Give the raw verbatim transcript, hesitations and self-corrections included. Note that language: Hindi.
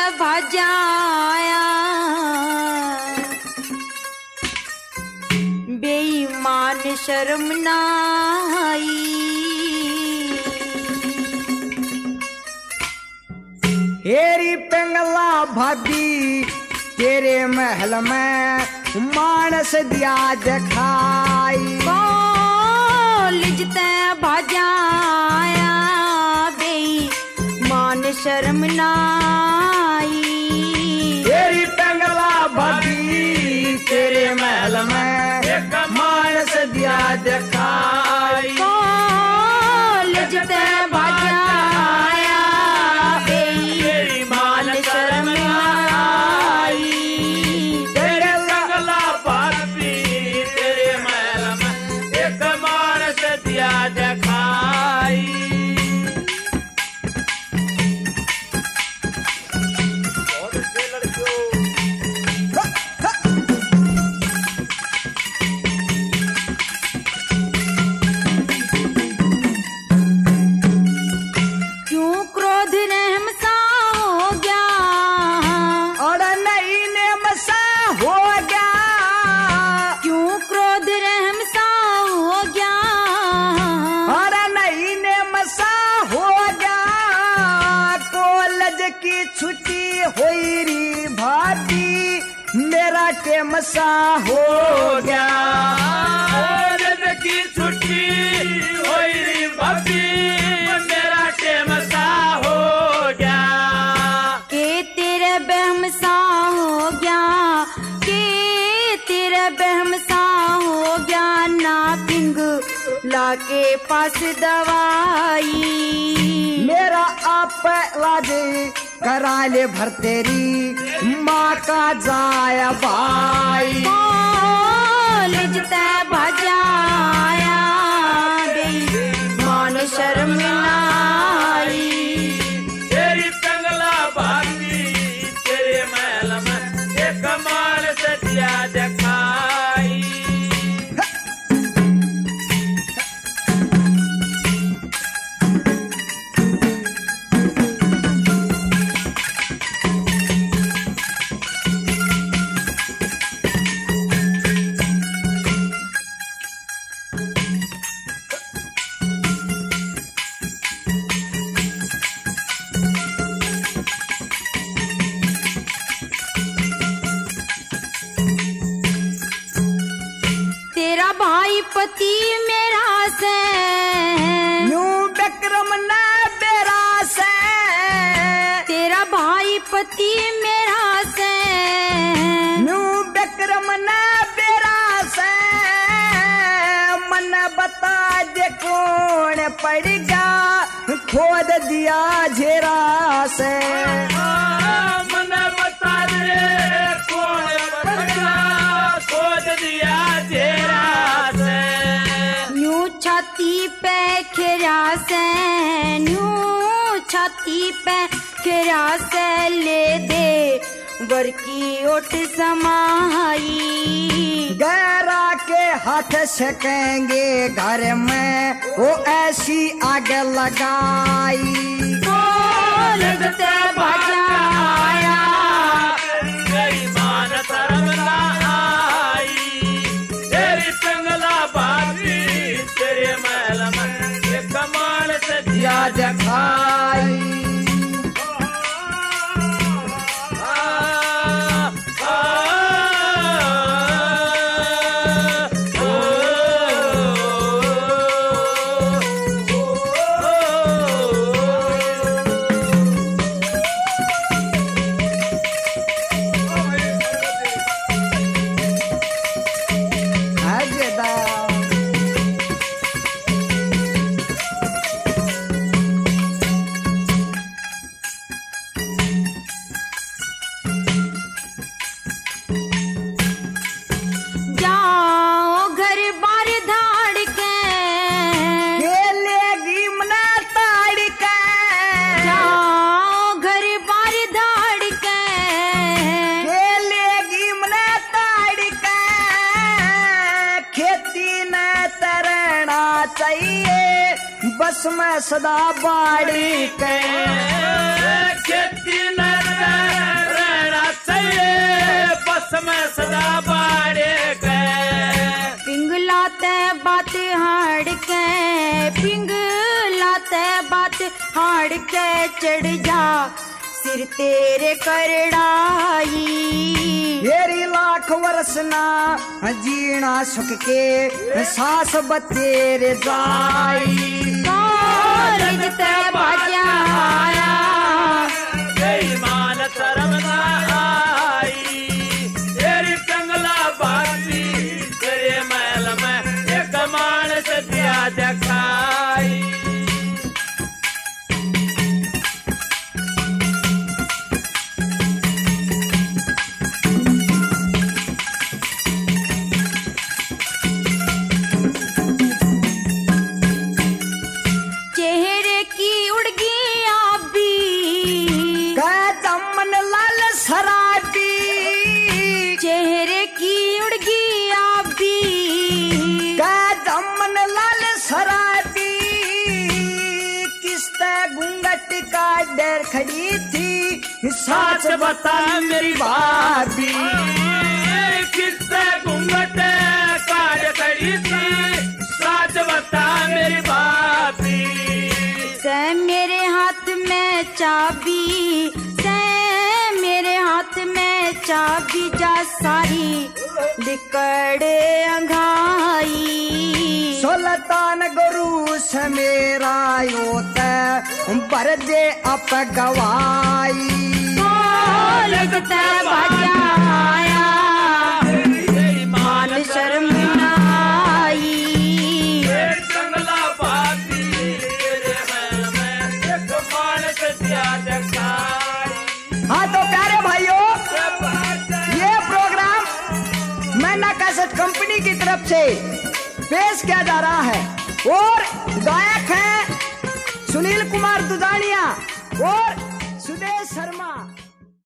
भजाया बेईमान शर्म नाई। हेरी पिंगला भाभी तेरे महल में मानस दिया दिखाई। लिजते भजाया बेईमान शर्म नाई। तेरी पिंगला भाभी तेरे महल में मानस दिया दिखाई। लिजते भजाया बेईमान शर्म नाई। तेरे पिंगला भाभी तेरे महल में एक मानस दिया दिखाई। बहुत अच्छे लड़कियों। क्यों क्रोध रहम सा हो गया और नहीं नेम सा हो गया। क्यों क्रोध रहम सा हो गया और नहीं नेम सा हो गया। कॉलेज की छुट्टी हुई री भाभी मेरा टेम सा हो गया। कॉलेज की छुट्टी हुई री भाभी मेरा टेम सा हो गया। के तेरे बहम सा हो गया के तेरे बहम सा हो गया ना पिंग लाके पास दवाई। मेरा आप इलाज करा ले भर तेरी माँ का जाया भाई। लिजते भजाया बेईमान शर्म नाई। तेरी पिंगला भाभी तेरे महल में एक मानस दिया दिखाई। तेरा भाई पति मेरा से न्यू विक्रम न बेरा से। तेरा भाई पति मेरा से न्यू विक्रम न बेरा से। मन बता दे कौन पड़ेगा खोद दिया झेरा से। मन बता दे कौन पड़ेगा खोद दिया जेरा से। न्यू छाती पे खिरा से न्यू छाती पे खिरा से ले दे वर की ओट समाई। गैरा के हाथ सेकेंगे घर में वो ऐसी आग लगाई। लिजते भजाया बेईमान शर्म ना आई। तेरी पिंगला भाभी तेरे महल में एक मानस दिया दिखाई। बस में सदा बाड़ी के खेती न में सदा बाड़े के पिंगलाते बात हाड़ के पिंगलाते बात हाड़ के चढ़ जा सिर तेरे करड़ाई तेरी लाख वर्ष ना जीना सुख के सास बतेरे जाई कॉलेज ते बाजा आया मान शर्म ना आई तेरी कंगला बाती तेरे महल में एक मानस दिया दिखाई चेहरे की उड़गी आबी शराबी चेहरे की उड़गी आबी का दमन लाल शराबी किस्ता घूंघट का डर खड़ी थी साच बता मेरी भाभी किस्ता घूंघट का डर खड़ी थी साच बता मेरी भाभी से मेरे हाथ में चाबी से मेरे हाथ में चाबी जा सारी दिकड़े अंघाई सुल्तान गुरु से मेरा योत बर दे अप गवाई लगता बाजा आया मान शर्म ना आई कंगला बाती तेरे महल में एक मानस दिया दिखाई। हाँ तो प्यारे भाइयों ये प्रोग्राम मैं ना कैसेट कंपनी की तरफ से पेश किया जा रहा है और गायक हैं सुनील कुमार दुधानिया और सुदेश शर्मा।